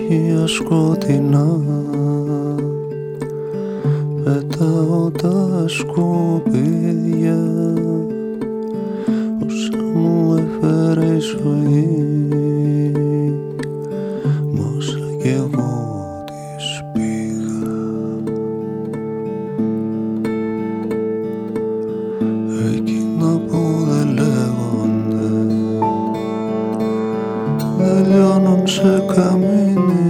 Δοχεία σκοτεινά πετάω τα σκουπίδια όσα μου έφερε η ζωή, μ' όσα κι εγώ της πήγα. Εκείνα που δεν λέγονται δεν λιώνουν σε καμίνι,